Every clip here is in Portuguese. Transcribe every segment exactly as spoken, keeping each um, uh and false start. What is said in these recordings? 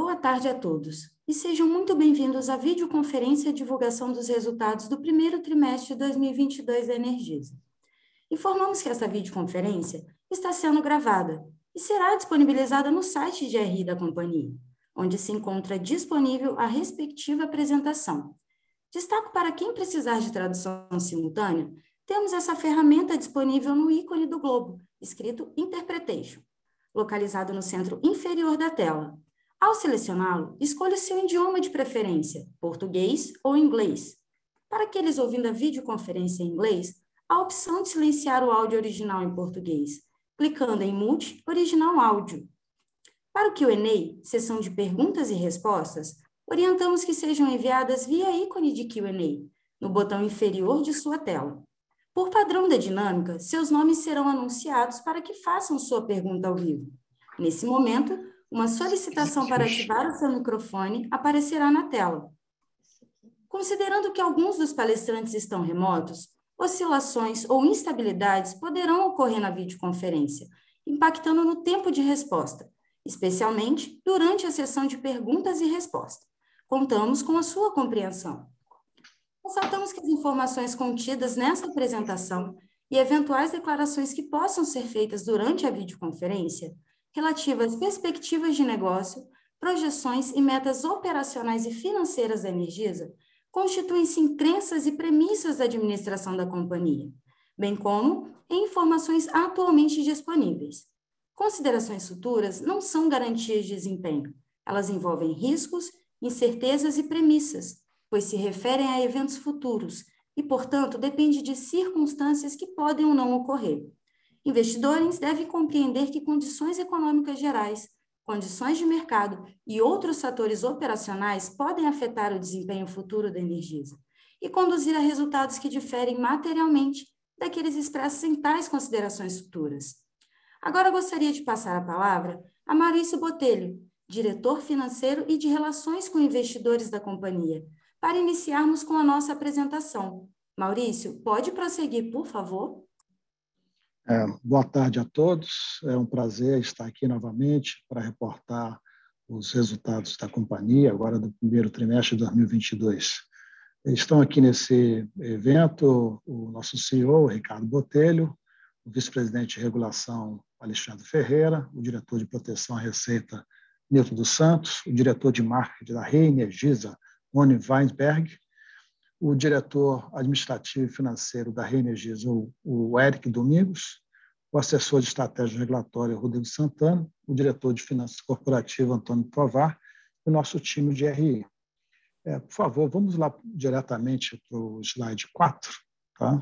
Boa tarde a todos e sejam muito bem-vindos à videoconferência de divulgação dos resultados do primeiro trimestre de dois mil e vinte e dois da Energisa. Informamos que esta videoconferência está sendo gravada e será disponibilizada no site de R I da companhia, onde se encontra disponível a respectiva apresentação. Destaco para quem precisar de tradução simultânea, temos essa ferramenta disponível no ícone do globo, escrito Interpretation, localizado no centro inferior da tela. Ao selecioná-lo, escolha seu idioma de preferência, português ou inglês. Para aqueles ouvindo a videoconferência em inglês, a opção de silenciar o áudio original em português, clicando em Mute Original Áudio. Para o Q and A, sessão de perguntas e respostas, orientamos que sejam enviadas via ícone de Q and A, no botão inferior de sua tela. Por padrão da dinâmica, seus nomes serão anunciados para que façam sua pergunta ao vivo. Nesse momento, uma solicitação para ativar o seu microfone aparecerá na tela. Considerando que alguns dos palestrantes estão remotos, oscilações ou instabilidades poderão ocorrer na videoconferência, impactando no tempo de resposta, especialmente durante a sessão de perguntas e respostas. Contamos com a sua compreensão. Constatamos que as informações contidas nesta apresentação e eventuais declarações que possam ser feitas durante a videoconferência relativas às perspectivas de negócio, projeções e metas operacionais e financeiras da Energisa, constituem-se em crenças e premissas da administração da companhia, bem como em informações atualmente disponíveis. Considerações futuras não são garantias de desempenho, elas envolvem riscos, incertezas e premissas, pois se referem a eventos futuros e, portanto, depende de circunstâncias que podem ou não ocorrer. Investidores devem compreender que condições econômicas gerais, condições de mercado e outros fatores operacionais podem afetar o desempenho futuro da Energisa e conduzir a resultados que diferem materialmente daqueles expressos em tais considerações futuras. Agora gostaria de passar a palavra a Maurício Botelho, diretor financeiro e de relações com investidores da companhia, para iniciarmos com a nossa apresentação. Maurício, pode prosseguir, por favor? É, boa tarde a todos, é um prazer estar aqui novamente para reportar os resultados da companhia, agora do primeiro trimestre de dois mil e vinte e dois. Estão aqui nesse evento o nosso C E O, Ricardo Botelho, o vice-presidente de regulação, Alexandre Ferreira, o diretor de proteção à receita, Nilton dos Santos, o diretor de marketing da Energisa, Rony Weinberg, o diretor administrativo e financeiro da Energisa, o Eric Domingos, o assessor de estratégia regulatória, Rodrigo Santana, o diretor de finanças corporativas, Antônio Tovar, e o nosso time de R I. É, por favor, vamos lá diretamente para o slide quatro. Tá?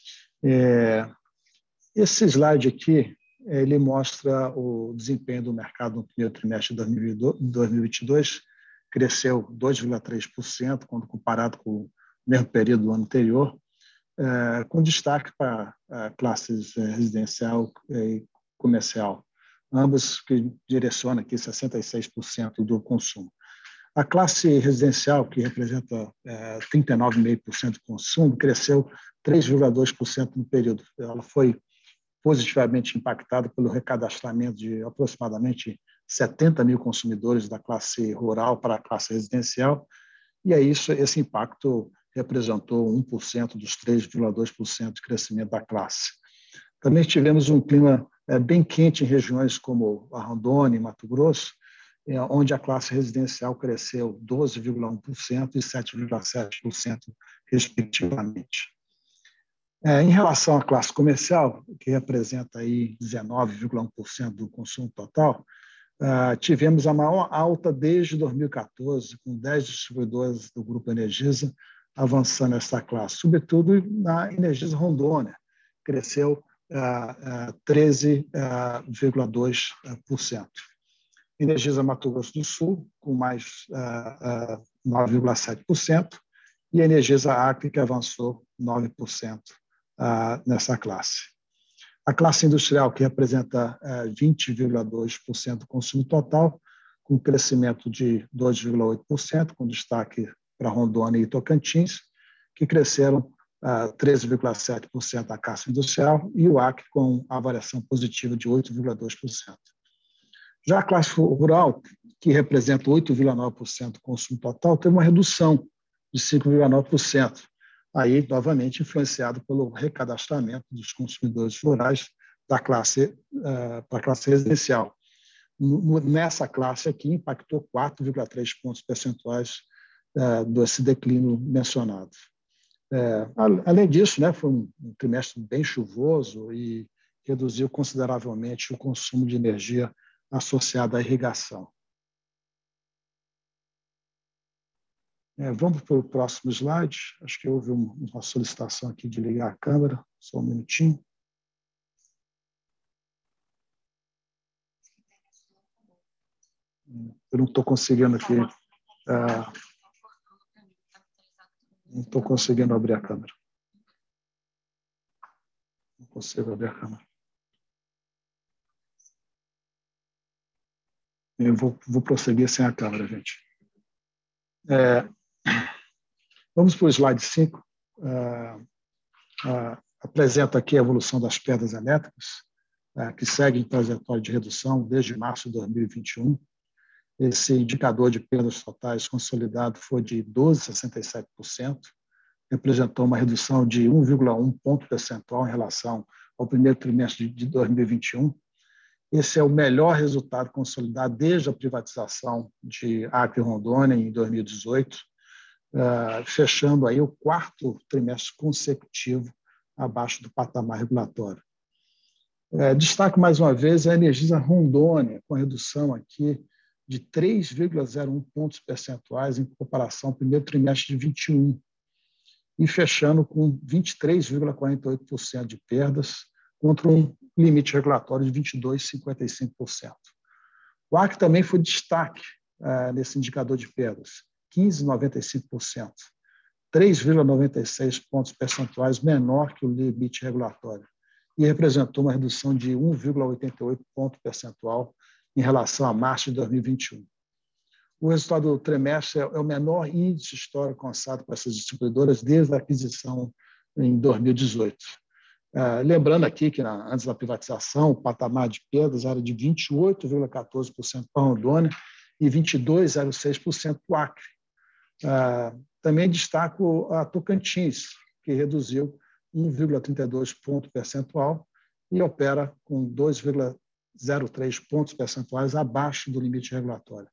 É, esse slide aqui, ele mostra o desempenho do mercado no primeiro trimestre de dois mil e vinte e dois, cresceu dois vírgula três por cento quando comparado com o mesmo período do ano anterior, eh, com destaque para a classes eh, residencial e comercial, ambos que direcionam aqui sessenta e seis por cento do consumo. A classe residencial, que representa eh, trinta e nove vírgula cinco por cento do consumo, cresceu três vírgula dois por cento no período. Ela foi positivamente impactada pelo recadastramento de aproximadamente setenta mil consumidores da classe rural para a classe residencial, e é isso, esse impacto representou um por cento dos três vírgula dois por cento de crescimento da classe. Também tivemos um clima é, bem quente em regiões como a Rondônia e Mato Grosso, é, onde a classe residencial cresceu doze vírgula um por cento e sete vírgula sete por cento, respectivamente. É, em relação à classe comercial, que representa aí dezenove vírgula um por cento do consumo total, uh, tivemos a maior alta desde dois mil e quatorze, com dez distribuidores do Grupo Energisa avançando nessa classe, sobretudo na Energisa Rondônia, cresceu uh, uh, treze vírgula dois por cento. Energisa Mato Grosso do Sul, com mais uh, uh, nove vírgula sete por cento, e a Energisa Acre, que avançou nove por cento uh, nessa classe. A classe industrial, que representa uh, vinte vírgula dois por cento do consumo total, com crescimento de dois vírgula oito por cento, com destaque para Rondônia e Tocantins, que cresceram uh, treze vírgula sete por cento da classe industrial, e o Acre com a variação positiva de oito vírgula dois por cento. Já a classe rural, que representa oito vírgula nove por cento do consumo total, teve uma redução de cinco vírgula nove por cento, aí, novamente, influenciado pelo recadastramento dos consumidores rurais da classe, uh, para a classe residencial. Nessa classe aqui, impactou quatro vírgula três pontos percentuais uh, desse declínio mencionado. É, além disso, né, foi um, um trimestre bem chuvoso e reduziu consideravelmente o consumo de energia associado à irrigação. É, vamos para o próximo slide. Acho que houve uma solicitação aqui de ligar a câmera. Só um minutinho. Eu não estou conseguindo aqui. É, não estou conseguindo abrir a câmera. Não consigo abrir a câmera. Eu vou, vou prosseguir sem a câmera, gente. É, vamos para o slide cinco. Uh, uh, apresenta aqui a evolução das perdas elétricas, uh, que segue em trajetória de redução desde março de dois mil e vinte e um. Esse indicador de perdas totais consolidado foi de doze vírgula sessenta e sete por cento, representou uma redução de um vírgula um ponto percentual em relação ao primeiro trimestre de dois mil e vinte e um. Esse é o melhor resultado consolidado desde a privatização de Acre e Rondônia em dois mil e dezoito, uh, fechando aí o quarto trimestre consecutivo abaixo do patamar regulatório. Uh, destaco mais uma vez a Energisa Rondônia, com redução aqui de três vírgula zero um pontos percentuais em comparação ao primeiro trimestre de vinte e um, e fechando com vinte e três vírgula quarenta e oito por cento de perdas, contra um limite regulatório de vinte e dois vírgula cinquenta e cinco por cento. O Acre também foi destaque uh, nesse indicador de perdas, quinze vírgula noventa e cinco por cento, três vírgula noventa e seis pontos percentuais menor que o limite regulatório, e representou uma redução de um vírgula oitenta e oito ponto percentual em relação a março de dois mil e vinte e um. O resultado do trimestre é o menor índice histórico alcançado por essas distribuidoras desde a aquisição em dois mil e dezoito. Uh, lembrando aqui que, na, antes da privatização, o patamar de perdas era de vinte e oito vírgula quatorze por cento para a Rondônia e vinte e dois vírgula zero seis por cento para o Acre. Uh, também destaco a Tocantins, que reduziu um vírgula trinta e dois ponto percentual e opera com dois vírgula zero três pontos percentuais abaixo do limite regulatório.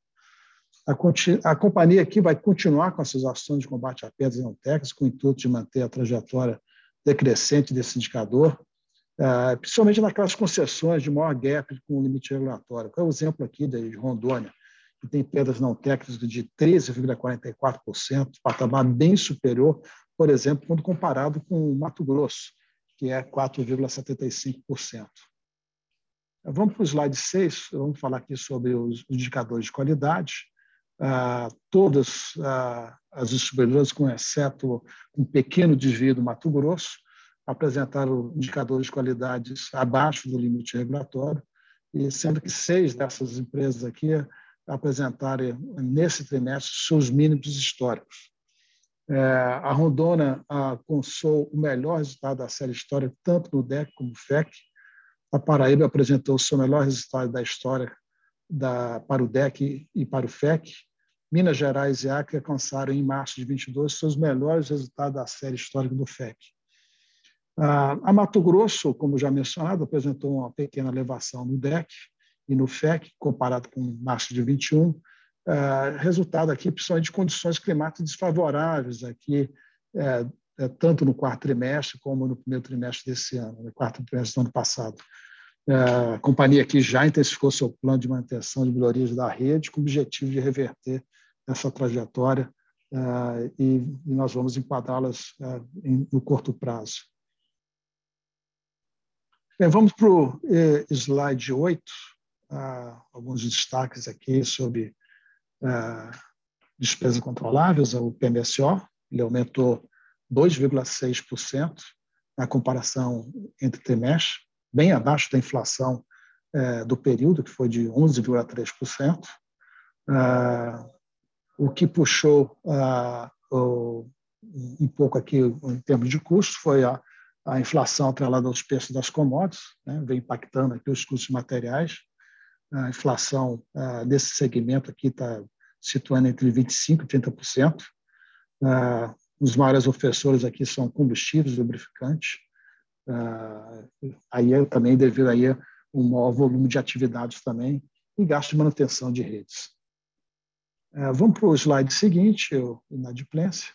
A, a companhia aqui vai continuar com essas ações de combate a perdas não técnicas, com o intuito de manter a trajetória decrescente desse indicador, uh, principalmente naquelas concessões de maior gap com o limite regulatório. Qual é o exemplo aqui de Rondônia, que tem perdas não técnicas de treze vírgula quarenta e quatro por cento, patamar bem superior, por exemplo, quando comparado com o Mato Grosso, que é quatro vírgula setenta e cinco por cento. Vamos para o slide seis, vamos falar aqui sobre os indicadores de qualidade. Uh, todas uh, as distribuidoras, com exceto um pequeno desvio do Mato Grosso, apresentaram indicadores de qualidade abaixo do limite regulatório, e sendo que seis dessas empresas aqui apresentaram, nesse trimestre, seus mínimos históricos. É, a Rondônia alcançou o melhor resultado da série histórica, tanto no D E C como no F E C. A Paraíba apresentou o seu melhor resultado da história da, para o D E C e para o F E C. Minas Gerais e Acre alcançaram, em março de vinte e dois, seus melhores resultados da série histórica do F E C. A Mato Grosso, como já mencionado, apresentou uma pequena elevação no D E C e no F E C, comparado com março de vinte e um, resultado aqui, principalmente de condições climáticas desfavoráveis, aqui, tanto no quarto trimestre como no primeiro trimestre desse ano, no quarto trimestre do ano passado. A companhia aqui já intensificou seu plano de manutenção de melhorias da rede, com o objetivo de reverter essa trajetória, uh, e, e nós vamos enquadrá-las uh, em, no curto prazo. Bem, vamos para o eh, slide oito, uh, alguns destaques aqui sobre uh, despesas controláveis, o P M S O, ele aumentou dois vírgula seis por cento na comparação entre trimestres, bem abaixo da inflação uh, do período, que foi de onze vírgula três por cento. Uh, O que puxou uh, o, um pouco aqui em termos de custos foi a, a inflação atrelada aos preços das commodities, né, vem impactando aqui os custos materiais. A inflação nesse segmento aqui está situando entre vinte e cinco por cento e trinta por cento. Os maiores ofensores aqui são combustíveis, lubrificantes. Aí também devido aí um maior volume de atividades também e gasto de manutenção de redes. Vamos para o slide seguinte, o inadimplência.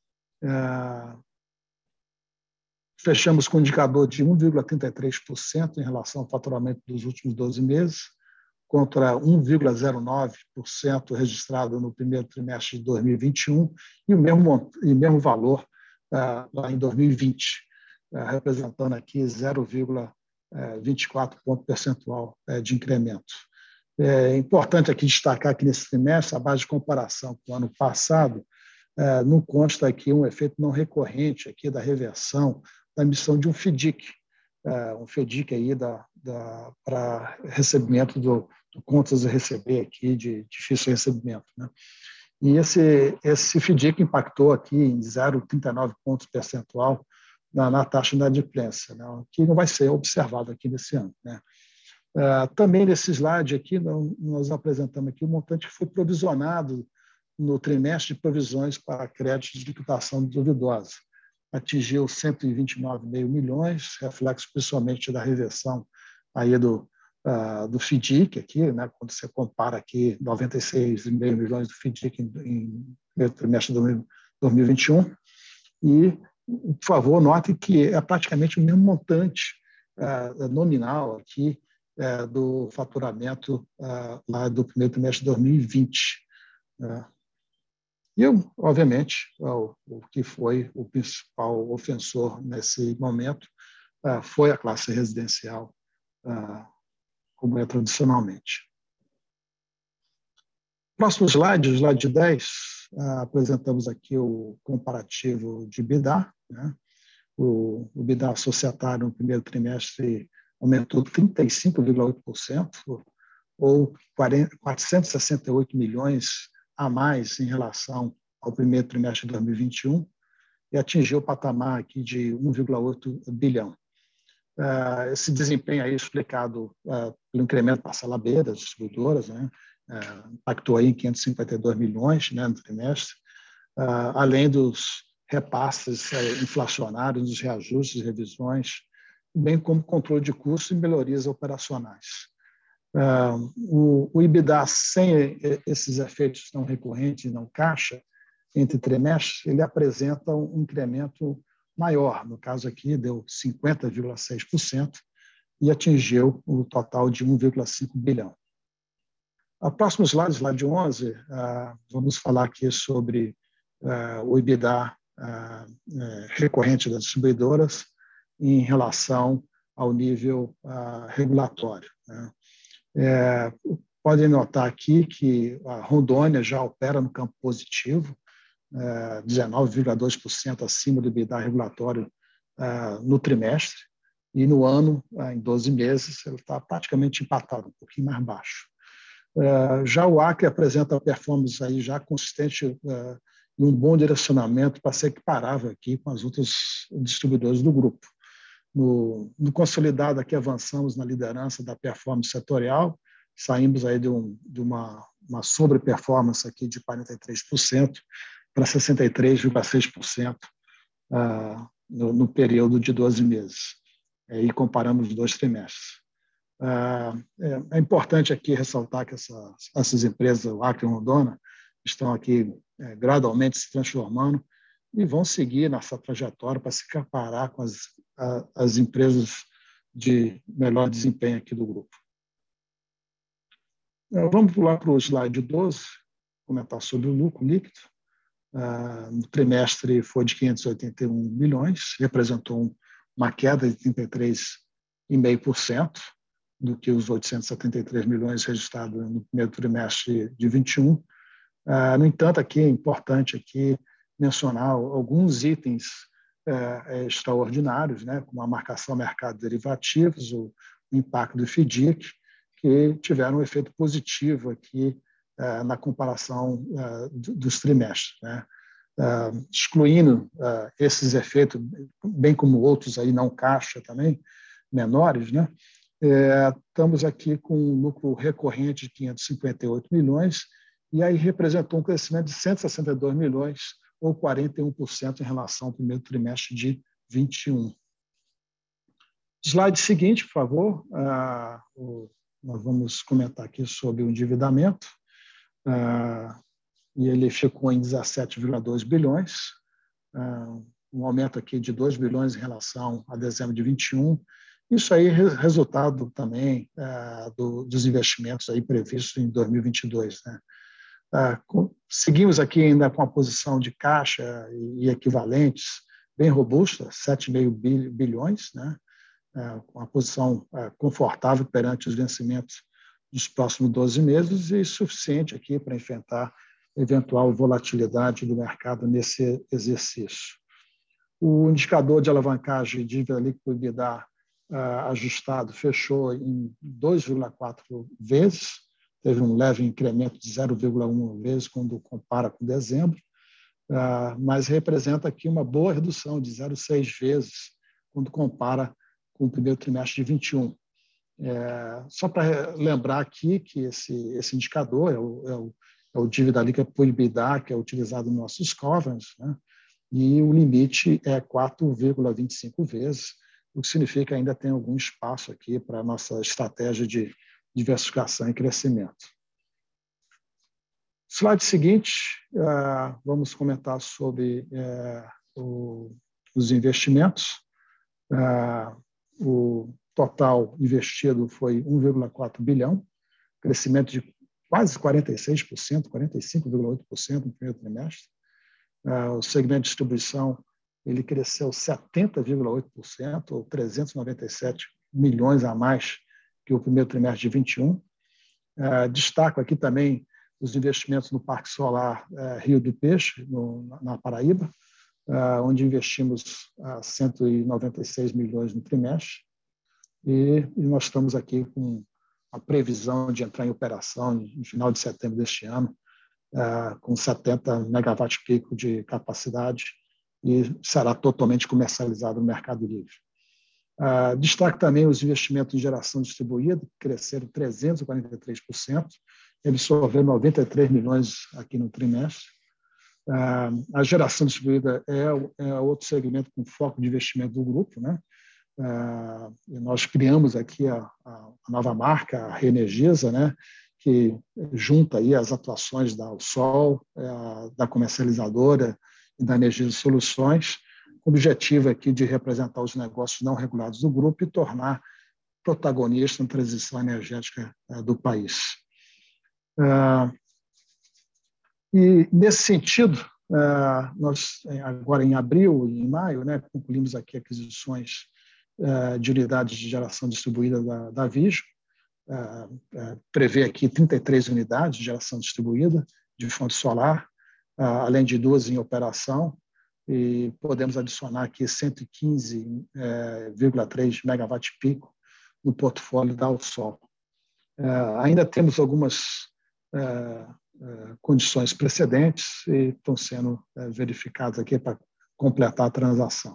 Fechamos com um indicador de um vírgula trinta e três por cento em relação ao faturamento dos últimos doze meses, contra um vírgula zero nove por cento registrado no primeiro trimestre de dois mil e vinte e um e o mesmo, e mesmo valor uh, lá em dois mil e vinte, uh, representando aqui zero vírgula vinte e quatro ponto percentual uh, de incremento. É importante aqui destacar que nesse trimestre, a base de comparação com o ano passado, uh, não consta aqui um efeito não recorrente aqui da reversão da emissão de um FDIC, uh, um FDIC aí da, da, para recebimento do, do contas a receber aqui de difícil recebimento, né? E esse, esse FDIC impactou aqui em zero vírgula trinta e nove pontos percentual na, na taxa de inadimplência, né? Que não vai ser observado aqui nesse ano, né? Uh, também nesse slide aqui, nós apresentamos aqui o montante que foi provisionado no trimestre de provisões para créditos de liquidação duvidosa. Atingiu cento e vinte e nove vírgula cinco milhões, reflexo principalmente da reversão aí do, uh, do FDIC, aqui, né, quando você compara aqui noventa e seis vírgula cinco milhões do FDIC em, em primeiro trimestre de dois mil e vinte e um. E, por favor, note que é praticamente o mesmo montante uh, nominal aqui uh, do faturamento uh, lá do primeiro trimestre de dois mil e vinte. Uh, E, obviamente, o, o que foi o principal ofensor nesse momento uh, foi a classe residencial, uh, como é tradicionalmente. Próximo slide, o slide dez, uh, apresentamos aqui o comparativo de EBITDA, né? O, o EBITDA societário no primeiro trimestre aumentou trinta e cinco vírgula oito por cento, ou quatrocentos e sessenta e oito milhões a mais em relação ao primeiro trimestre de dois mil e vinte e um e atingiu o patamar aqui de um vírgula oito bilhão. Uh, esse desempenho aí explicado uh, pelo incremento da parcela B das distribuidoras, né, uh, impactou aí em quinhentos e cinquenta e dois milhões, né, no trimestre, uh, além dos repasses uh, inflacionários, dos reajustes e revisões, bem como controle de custos e melhorias operacionais. Uh, o, o EBITDA sem esses efeitos não recorrentes e não caixa, entre trimestres, ele apresenta um incremento maior. No caso aqui, deu cinquenta vírgula seis por cento e atingiu o total de um vírgula cinco bilhão. O próximo slide, slide onze, uh, vamos falar aqui sobre uh, o EBITDA uh, uh, recorrente das distribuidoras em relação ao nível uh, regulatório, né? É, podem notar aqui que a Rondônia já opera no campo positivo, é, dezenove vírgula dois por cento acima do EBITDA regulatório é, no trimestre, e no ano, é, em doze meses, ele está praticamente empatado, um pouquinho mais baixo. É, já o Acre apresenta performance aí já consistente é, e um bom direcionamento para ser equiparável aqui com as outras distribuidoras do grupo. No, no consolidado aqui avançamos na liderança da performance setorial, saímos aí de, um, de uma, uma sobre-performance aqui de quarenta e três por cento para sessenta e três vírgula seis por cento uh, no, no período de doze meses, e comparamos os dois trimestres. Uh, é, é importante aqui ressaltar que essa, essas empresas, o Acre e o Rondônia, estão aqui é, gradualmente se transformando e vão seguir nessa trajetória para se comparar com as, a, as empresas de melhor desempenho aqui do grupo. Vamos pular para o slide doze, comentar sobre o lucro líquido. No trimestre foi de quinhentos e oitenta e um milhões, representou uma queda de trinta e três vírgula cinco por cento do que os oitocentos e setenta e três milhões registrados no primeiro trimestre de vinte e um. No entanto, aqui é importante aqui mencionar alguns itens é, extraordinários, né, como a marcação ao mercado de derivativos, o, o impacto do FDIC, que tiveram um efeito positivo aqui é, na comparação é, dos trimestres, né? É, excluindo é, esses efeitos, bem como outros aí não caixa também, menores, né? É, estamos aqui com um lucro recorrente de quinhentos e cinquenta e oito milhões, e aí representou um crescimento de cento e sessenta e dois milhões, ou quarenta e um por cento em relação ao primeiro trimestre de vinte e um. Slide seguinte, por favor. Ah, o, nós vamos comentar aqui sobre o endividamento. Ah, e ele ficou em dezessete vírgula dois bilhões, ah, um aumento aqui de dois bilhões em relação a dezembro de vinte e um. Isso aí é resultado também ah, do, dos investimentos aí previstos em dois mil e vinte e dois, né? Ah, com, seguimos aqui ainda com a posição de caixa e, e equivalentes bem robusta, sete vírgula cinco bilhões, né? Ah, com uma posição ah, confortável perante os vencimentos dos próximos doze meses e suficiente aqui para enfrentar eventual volatilidade do mercado nesse exercício. O indicador de alavancagem de dívida líquida por EBITDA ah, ajustado fechou em dois vírgula quatro vezes, teve um leve incremento de zero vírgula um vezes quando compara com dezembro, ah, mas representa aqui uma boa redução de zero vírgula seis vezes quando compara com o primeiro trimestre de vinte e um. É, só para lembrar aqui que esse, esse indicador é o, é, o, é o dívida líquida por EBITDA, que é utilizado nos nossos covenants, né? E o limite é quatro vírgula vinte e cinco vezes, o que significa que ainda tem algum espaço aqui para a nossa estratégia de diversificação e crescimento. Slide seguinte, uh, vamos comentar sobre uh, o, os investimentos. Uh, o total investido foi um vírgula quatro bilhão, crescimento de quase quarenta e seis por cento, quarenta e cinco vírgula oito por cento no primeiro trimestre. Uh, o segmento de distribuição ele cresceu setenta vírgula oito por cento, ou trezentos e noventa e sete milhões a mais que o primeiro trimestre de vinte e um. Uh, destaco aqui também os investimentos no Parque Solar uh, Rio do Peixe, no, na Paraíba, uh, onde investimos uh, cento e noventa e seis milhões no trimestre. E, e nós estamos aqui com a previsão de entrar em operação no final de setembro deste ano, uh, com setenta megawatts-pico de capacidade e será totalmente comercializado no Mercado Livre. Uh, destaque também os investimentos em geração distribuída, que cresceram trezentos e quarenta e três por cento, absorvendo noventa e três milhões aqui no trimestre. Uh, a geração distribuída é, é outro segmento com foco de investimento do grupo, né? Uh, e nós criamos aqui a, a nova marca, a Reenergiza, né? Que junta aí as atuações da Sol, uh, da comercializadora e da Energisa Soluções, com o objetivo aqui de representar os negócios não regulados do grupo e tornar protagonista na transição energética uh, do país. Uh, e, nesse sentido, uh, nós, agora em abril e em maio, né, concluímos aqui aquisições uh, de unidades de geração distribuída da, da Vigio, uh, uh, prevê aqui trinta e três unidades de geração distribuída de fonte solar, uh, além de duas em operação, e podemos adicionar aqui cento e quinze vírgula três megawatts-pico no portfólio da Alsol. Uh, ainda temos algumas uh, uh, condições precedentes e estão sendo uh, verificadas aqui para completar a transação.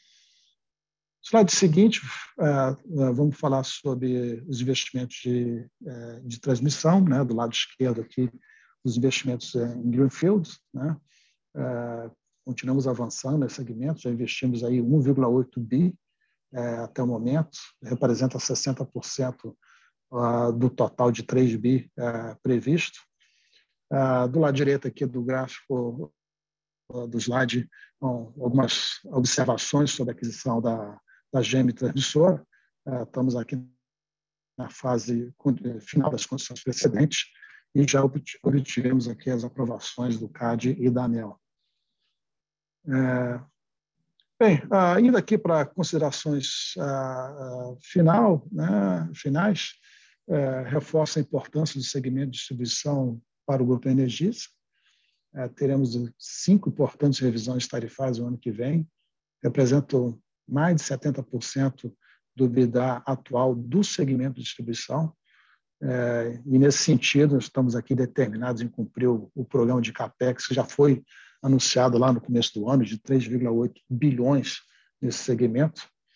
Slide seguinte, uh, uh, vamos falar sobre os investimentos de, uh, de transmissão, né, do lado esquerdo aqui, os investimentos uh, em Greenfield, né, uh, continuamos avançando nesse segmento, já investimos aí um vírgula oito bi uh, até o momento, representa sessenta por cento uh, do total de três bi uh, previsto. Uh, do lado direito aqui do gráfico uh, do slide, um, algumas observações sobre a aquisição da da G E M Transmissora. Estamos aqui na fase final das condições precedentes e já obtivemos aqui as aprovações do C A D e da ANEEL. É, bem, indo aqui para considerações final, né, finais, é, reforça a importância do segmento de distribuição para o Grupo Energisa. É, teremos cinco importantes revisões tarifárias no ano que vem, representam mais de setenta por cento do EBITDA atual do segmento de distribuição. É, e, nesse sentido, estamos aqui determinados em cumprir o, o programa de CAPEX, que já foi anunciado lá no começo do ano, de três vírgula oito bilhões nesse segmento.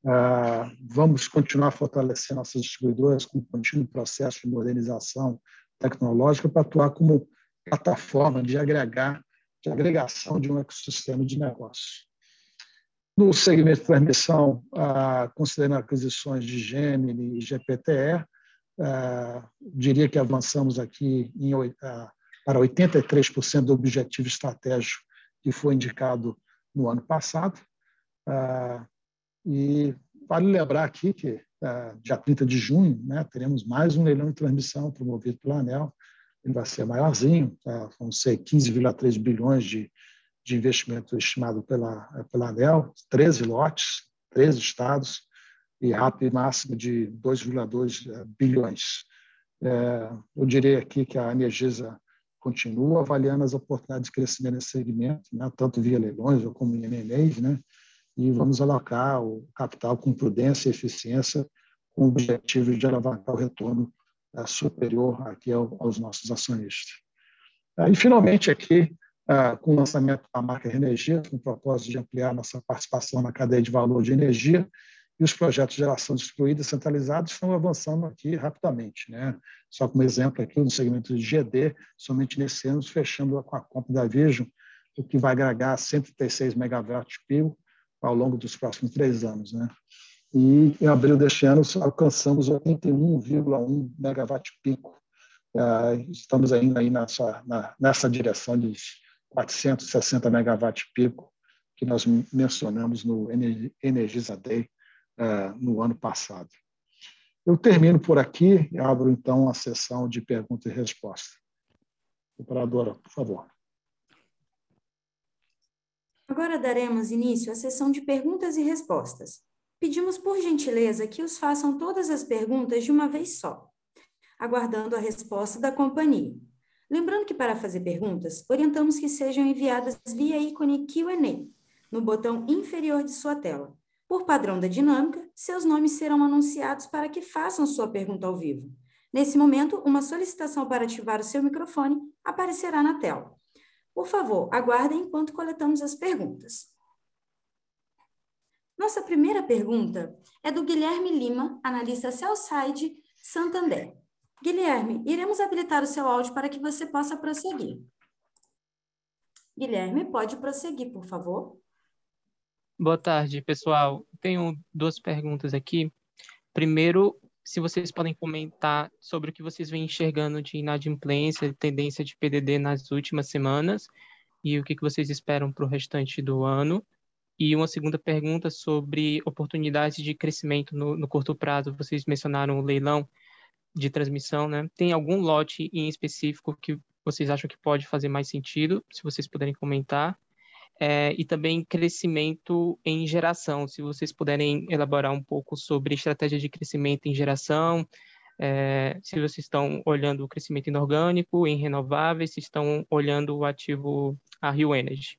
Uh, vamos continuar a fortalecer nossas distribuidoras com um contínuo processo de modernização tecnológica para atuar como plataforma de agregar, de agregação de um ecossistema de negócios. No segmento de transmissão, uh, considerando aquisições de Gemini e G P T E, uh, diria que avançamos aqui em, uh, para oitenta e três por cento do objetivo estratégico que foi indicado no ano passado. Uh, E vale lembrar aqui que, uh, dia trinta de junho, né, teremos mais um leilão de transmissão promovido pela ANEEL. Ele vai ser maiorzinho, tá? Vão ser quinze vírgula três bilhões de, de investimento estimado pela, pela ANEEL, treze lotes, treze estados, e R A P máximo de dois vírgula dois bilhões. É, eu diria aqui que a Energisa continua avaliando as oportunidades de crescimento nesse segmento, né, tanto via leilões ou como em M and As, né? E vamos alocar o capital com prudência e eficiência, com o objetivo de alavancar o retorno uh, superior aqui ao, aos nossos acionistas. Uh, e, finalmente, aqui, uh, com o lançamento da marca Energia, com o propósito de ampliar nossa participação na cadeia de valor de energia, e os projetos de geração distribuída e centralizada estão avançando aqui rapidamente, né? Só como exemplo aqui, no segmento de G D, somente nesse ano, fechando com a compra da Vision, o que vai agregar cento e trinta e seis megawatts-pio ao longo dos próximos três anos, né? E em abril deste ano alcançamos oitenta e um vírgula um megawatt-pico. Estamos ainda aí nessa, nessa direção de quatrocentos e sessenta megawatt-pico que nós mencionamos no Energisa Day no ano passado. Eu termino por aqui e abro então a sessão de pergunta e resposta. Operadora, por favor. Agora daremos início à sessão de perguntas e respostas. Pedimos por gentileza que os façam todas as perguntas de uma vez só, aguardando a resposta da companhia. Lembrando que para fazer perguntas, orientamos que sejam enviadas via ícone Q and A, no botão inferior de sua tela. Por padrão da dinâmica, seus nomes serão anunciados para que façam sua pergunta ao vivo. Nesse momento, uma solicitação para ativar o seu microfone aparecerá na tela. Por favor, aguardem enquanto coletamos as perguntas. Nossa primeira pergunta é do Guilherme Lima, analista Sell-Side Santander. Guilherme, iremos habilitar o seu áudio para que você possa prosseguir. Guilherme, pode prosseguir, por favor. Boa tarde, pessoal. Tenho duas perguntas aqui. Primeiro, se vocês podem comentar sobre o que vocês vêm enxergando de inadimplência e tendência de P D D nas últimas semanas e o que vocês esperam para o restante do ano. E uma segunda pergunta sobre oportunidades de crescimento no, no curto prazo. Vocês mencionaram o leilão de transmissão, né? Tem algum lote em específico que vocês acham que pode fazer mais sentido? Se vocês puderem comentar. É, e também crescimento em geração, se vocês puderem elaborar um pouco sobre estratégia de crescimento em geração, é, se vocês estão olhando o crescimento inorgânico, em renováveis, se estão olhando o ativo a Rio Energy.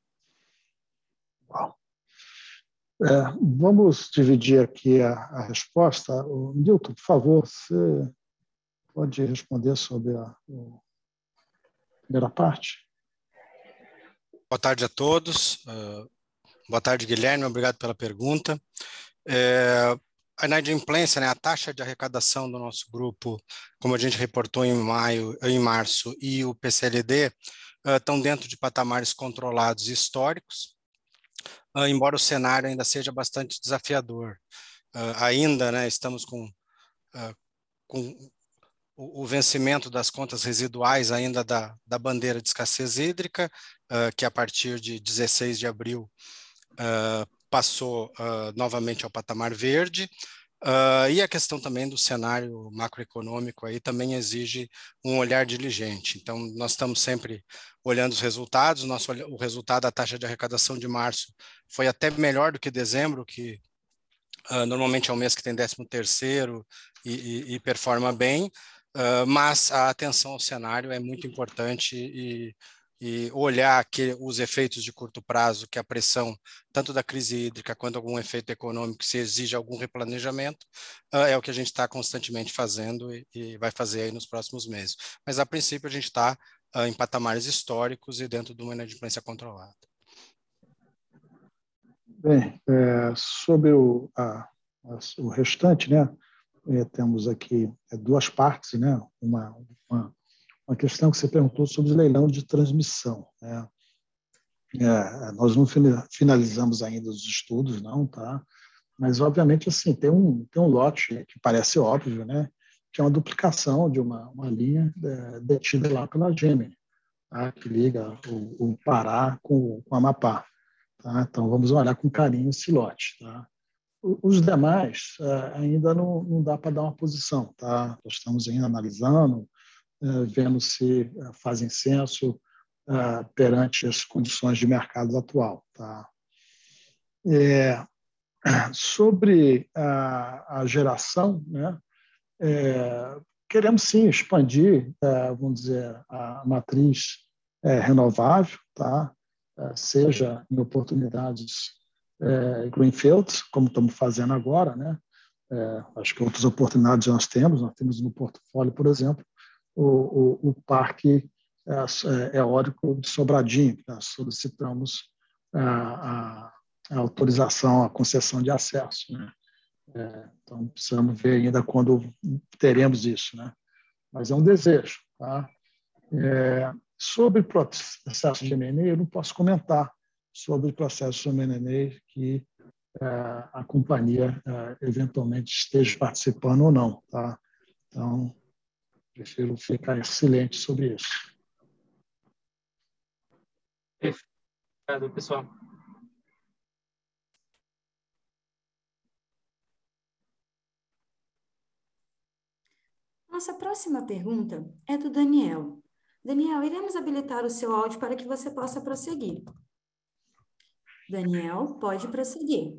Uau. É, vamos dividir aqui a, a resposta. O Nilton, por favor, você pode responder sobre a, a primeira parte? Boa tarde a todos. Uh, boa tarde, Guilherme. Obrigado pela pergunta. É, a inadimplência, né, a taxa de arrecadação do nosso grupo, como a gente reportou em maio, em março, e o P C L D uh, estão dentro de patamares controlados históricos, uh, embora o cenário ainda seja bastante desafiador. Uh, ainda, né, estamos com, uh, com o, o vencimento das contas residuais ainda da, da bandeira de escassez hídrica, uh, que a partir de dezesseis de abril uh, passou uh, novamente ao patamar verde, uh, e a questão também do cenário macroeconômico aí também exige um olhar diligente. Então, nós estamos sempre olhando os resultados. Nosso, o resultado da taxa de arrecadação de março foi até melhor do que dezembro, que uh, normalmente é um mês que tem décimo terceiro e, e, e performa bem. Uh, mas a atenção ao cenário é muito importante e, e olhar que os efeitos de curto prazo, que a pressão tanto da crise hídrica quanto algum efeito econômico, se exige algum replanejamento, uh, é o que a gente está constantemente fazendo e, e vai fazer aí nos próximos meses. Mas, a princípio, a gente está uh, em patamares históricos e dentro de uma inadimplência controlada. Bem, é, sobre o, a, o restante, né? É, temos aqui é, duas partes, né? Uma, uma, uma questão que você perguntou sobre o leilão de transmissão, né? É, nós não finalizamos ainda os estudos, não, tá? Mas, obviamente, assim, tem um, tem um lote que parece óbvio, né? Que é uma duplicação de uma, uma linha é, detida lá pela Gemini, tá? Que liga o, o Pará com o Amapá. Tá? Então, vamos olhar com carinho esse lote. Tá? Os demais, é, ainda não, não dá para dar uma posição. Tá? Nós estamos ainda analisando, é, vendo se é, fazem senso é, perante as condições de mercado atual. Tá? É, sobre a, a geração, né? É, queremos sim expandir, é, vamos dizer, a matriz é, renovável, tá? É, seja em oportunidades é, greenfields, como estamos fazendo agora, né? É, acho que outras oportunidades nós temos, nós temos no portfólio, por exemplo, o, o, o parque é, eólico de Sobradinho, que nós solicitamos a, a, a autorização, a concessão de acesso, né? É, então, precisamos ver ainda quando teremos isso, né? Mas é um desejo. Tá? É, sobre o processo de M and A, eu não posso comentar sobre o processo de M and A que é, a companhia é, eventualmente esteja participando ou não. Tá? Então, prefiro ficar silente sobre isso. Obrigado, pessoal. Nossa próxima pergunta é do Daniel. Daniel, iremos habilitar o seu áudio para que você possa prosseguir. Daniel, pode prosseguir.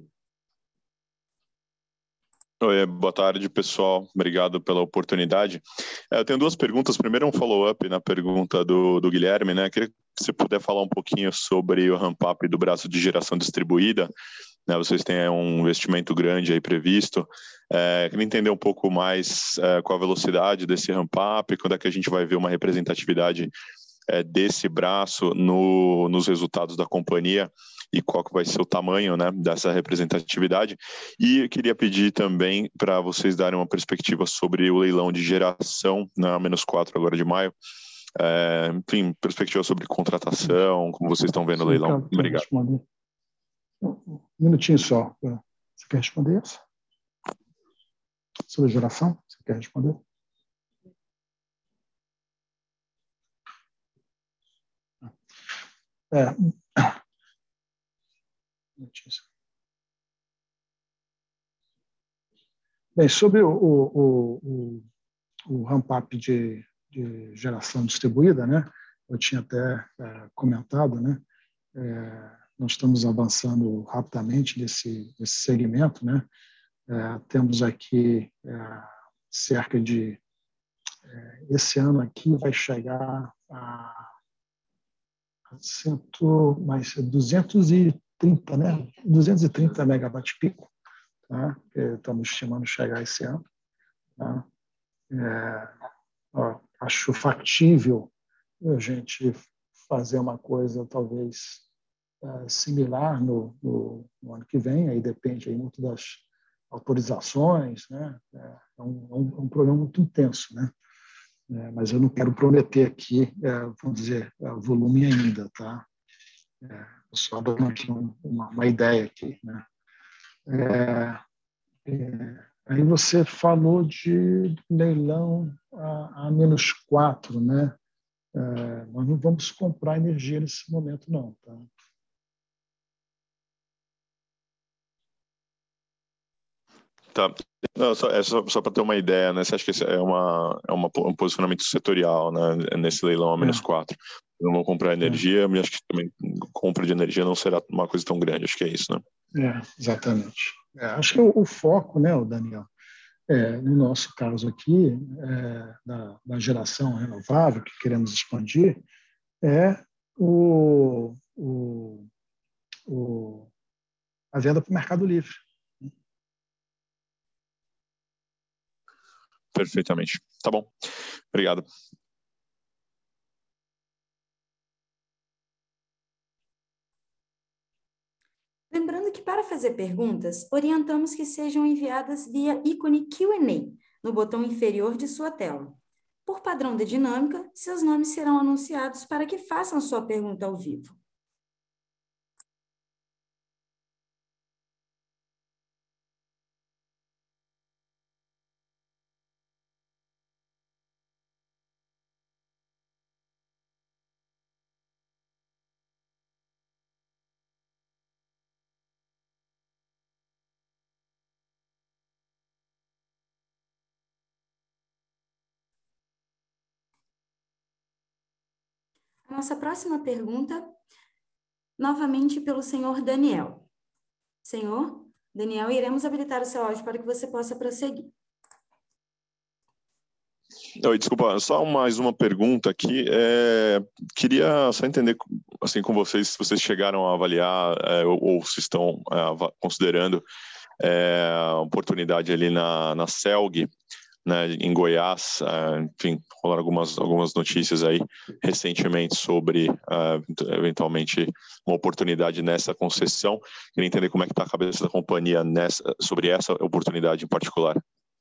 Oi, boa tarde, pessoal. Obrigado pela oportunidade. Eu tenho duas perguntas. Primeiro, um follow-up na pergunta do, do Guilherme, né? Queria que você puder falar um pouquinho sobre o ramp-up do braço de geração distribuída. Né? Vocês têm um investimento grande aí previsto. É, queria entender um pouco mais é, qual a velocidade desse ramp-up, quando é que a gente vai ver uma representatividade é, desse braço no, nos resultados da companhia e qual que vai ser o tamanho, né, dessa representatividade. E eu queria pedir também para vocês darem uma perspectiva sobre o leilão de geração na menos quatro agora de maio. É, enfim, perspectiva sobre contratação, como vocês estão vendo o leilão. Quer, Obrigado. Quer responder? Um minutinho só. Você quer responder isso? Sobre geração? Você quer responder? É. Bem, sobre o, o, o, o ramp-up de, de geração distribuída, né? Eu tinha até é, comentado, né? É, nós estamos avançando rapidamente nesse, nesse segmento, né? É, temos aqui é, cerca de é, esse ano aqui vai chegar a, a cento, mais duzentos e trinta, né? duzentos e trinta megawatt pico, tá? Que estamos estimando chegar esse ano. Tá? É, ó, acho factível a gente fazer uma coisa talvez é, similar no, no, no ano que vem, aí depende aí muito das autorizações, né? É um, é um, um programa muito intenso, né? É, mas eu não quero prometer aqui, é, vamos dizer, é, volume ainda, tá? É, só dando aqui um, uma, uma ideia aqui, né? É, é, aí você falou de leilão a, a menos quatro, né? É, nós não vamos comprar energia nesse momento, não, tá? Tá. Não, só, é só, só para ter uma ideia, né? Você acha que esse é, uma, é uma, um posicionamento setorial, né? Nesse leilão a menos quatro. Não vão comprar energia, mas acho que também compra de energia não será uma coisa tão grande, acho que é isso, né? É, exatamente. É, acho que o, o foco, né, o Daniel, é, no nosso caso aqui, é, da, da geração renovável que queremos expandir, é o, o, o, a venda para o Mercado Livre. Perfeitamente. Tá bom. Obrigado. Lembrando que para fazer perguntas, orientamos que sejam enviadas via ícone Q and A, no botão inferior de sua tela. Por padrão da dinâmica, seus nomes serão anunciados para que façam sua pergunta ao vivo. A nossa próxima pergunta, novamente pelo senhor Daniel. Senhor, Daniel, iremos habilitar o seu áudio para que você possa prosseguir. Oi, desculpa, só mais uma pergunta aqui. É, queria só entender assim, com vocês se vocês chegaram a avaliar é, ou, ou se estão é, considerando é, a oportunidade ali na, na CELG, né, em Goiás. É, enfim, rolaram algumas, algumas notícias aí recentemente sobre é, eventualmente uma oportunidade nessa concessão. Queria entender como é que está a cabeça da companhia nessa, sobre essa oportunidade em particular.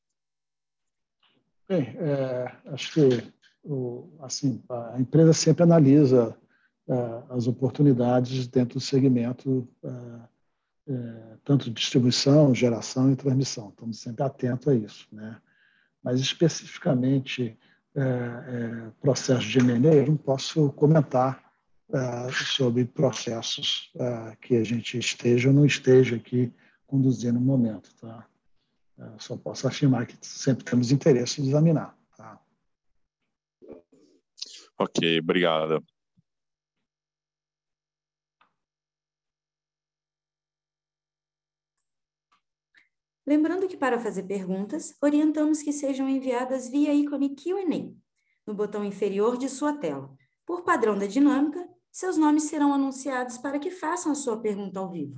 Bem, é, acho que o, assim, a empresa sempre analisa é, as oportunidades dentro do segmento, é, é, tanto de distribuição, geração e transmissão. Estamos sempre atentos a isso, né? Mas especificamente é, é, processos de M and A, eu não posso comentar é, sobre processos é, que a gente esteja ou não esteja aqui conduzindo no momento, tá? Eu só posso afirmar que sempre temos interesse em examinar. Tá? Ok, obrigado. Lembrando que para fazer perguntas, orientamos que sejam enviadas via ícone Q and A, no botão inferior de sua tela. Por padrão da dinâmica, seus nomes serão anunciados para que façam a sua pergunta ao vivo.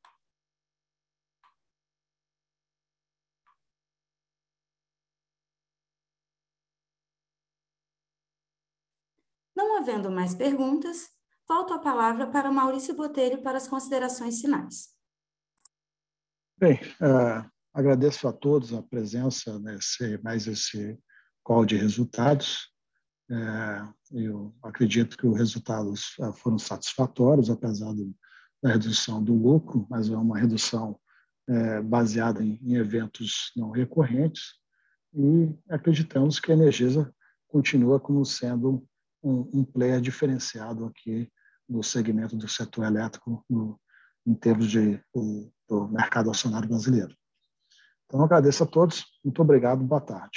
Não havendo mais perguntas, volto a palavra para Maurício Botelho para as considerações finais. Bem, uh, agradeço a todos a presença nesse mais esse call de resultados. Uh, eu acredito que os resultados uh, foram satisfatórios, apesar do, da redução do lucro, mas é uma redução uh, baseada em, em eventos não recorrentes, e acreditamos que a Energisa continua como sendo um, um player diferenciado aqui no segmento do setor elétrico no, em termos de, do, do mercado acionário brasileiro. Então, agradeço a todos. Muito obrigado. Boa tarde.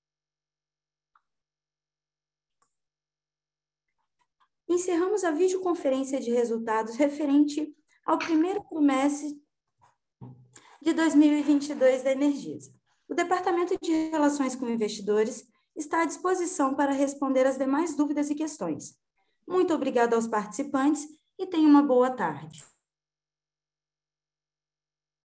Encerramos a videoconferência de resultados referente ao primeiro trimestre de dois mil e vinte e dois da Energisa. O Departamento de Relações com Investidores está à disposição para responder as demais dúvidas e questões. Muito obrigada aos participantes e tenham uma boa tarde.